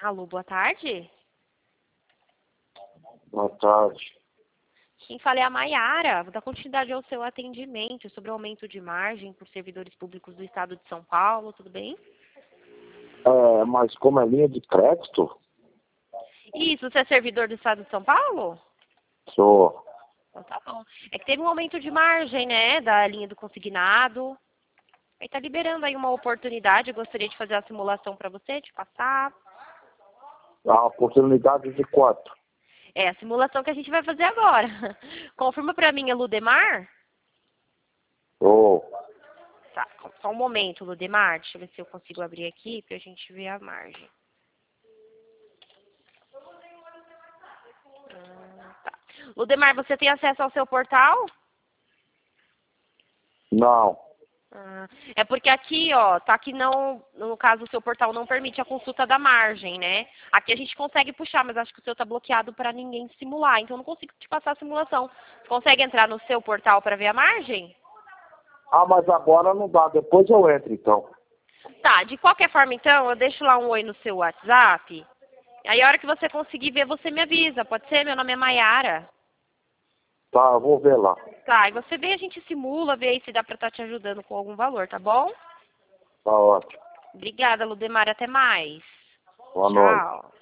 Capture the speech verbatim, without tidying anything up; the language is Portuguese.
Alô, boa tarde. Boa tarde. Quem fala é a Maiara. Vou dar continuidade ao seu atendimento sobre o aumento de margem por servidores públicos do Estado de São Paulo, tudo bem? É, mas como é linha de crédito? Isso, você é servidor do Estado de São Paulo? Sou. Então tá bom. É que teve um aumento de margem, né, da linha do consignado. Aí tá liberando aí uma oportunidade. Eu gostaria de fazer a simulação para você, de passar. A oportunidade de quanto? É a simulação que a gente vai fazer agora. Confirma para mim, é Ludemar? Sou. Tá, só um momento, Ludemar. Deixa eu ver se eu consigo abrir aqui pra gente ver a margem. Hum, tá. Ludemar, você tem acesso ao seu portal? Não. Ah, é porque aqui, ó, tá que não, no caso, o seu portal não permite a consulta da margem, né? Aqui a gente consegue puxar, mas acho que o seu tá bloqueado para ninguém simular, então eu não consigo te passar a simulação. Você consegue entrar no seu portal para ver a margem? Ah, mas agora não dá. Depois eu entro, então. Tá, de qualquer forma, então, eu deixo lá um oi no seu WhatsApp. Aí a hora que você conseguir ver, você me avisa. Pode ser? Meu nome é Maiara. Tá, eu vou ver lá. Tá, e você vê, a gente simula, vê aí se dá pra estar te ajudando com algum valor, tá bom? Tá ótimo. Obrigada, Ludemar. Até mais. Boa noite. Tchau.